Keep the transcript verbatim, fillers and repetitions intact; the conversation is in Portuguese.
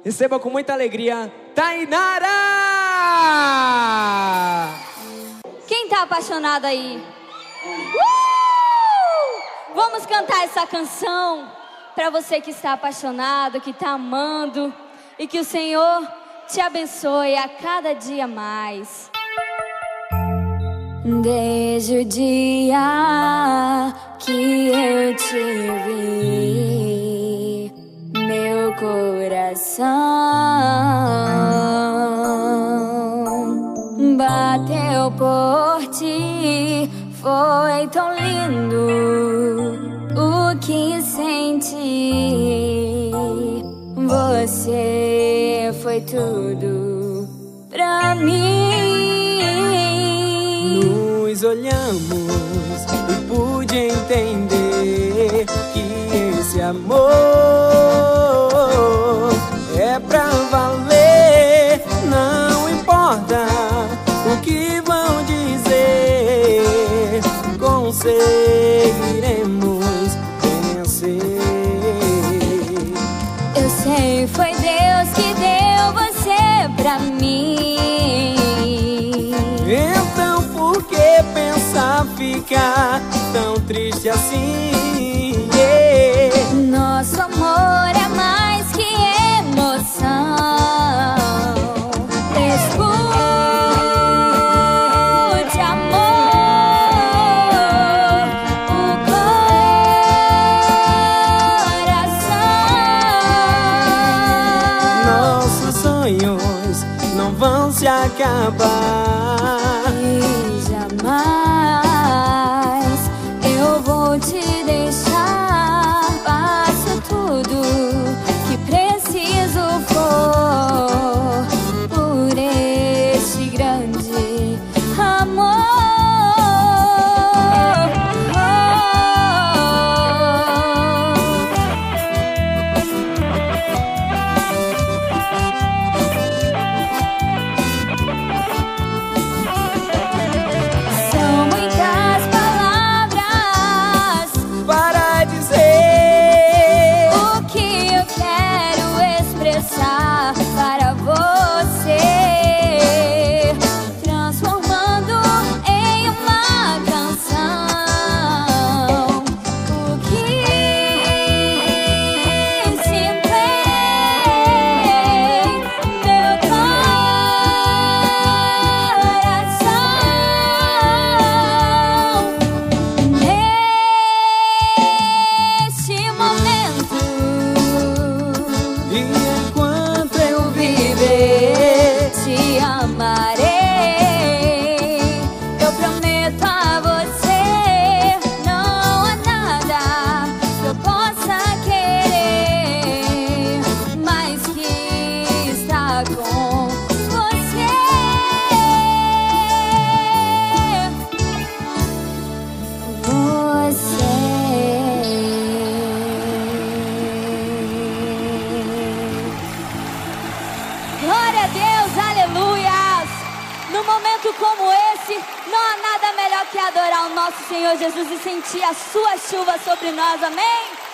Receba com muita alegria, Tainara! Quem tá apaixonado aí? Uh! Vamos cantar essa canção para você que está apaixonado, que está amando, e que o Senhor te abençoe a cada dia mais. Desde o dia que eu te vi, meu coração bateu por ti. Foi tão lindo o que senti. Você foi tudo pra mim. Nos olhamos e pude entender que esse amor é pra valer. Não importa o que vão dizer, conseguiremos vencer. Eu sei, foi Deus que deu você pra mim. Então por que pensar ficar tão triste assim? Yeah. Nosso amor é mais que emoção. Escute, amor, o coração. Nossos sonhos não vão se acabar, E jamais eu vou te deixar. Faço tudo que preciso for por este grande amor. São muitas palavras para dizer o que eu quero expressar para você, transformando em uma canção o que sinto em meu coração. Neste momento, e enquanto eu viver, te amarei. Eu prometo a você, não há nada que eu possa querer mais que estar com você. Glória a Deus, aleluias! Num momento como esse, não há nada melhor que adorar o nosso Senhor Jesus e sentir a sua chuva sobre nós, amém?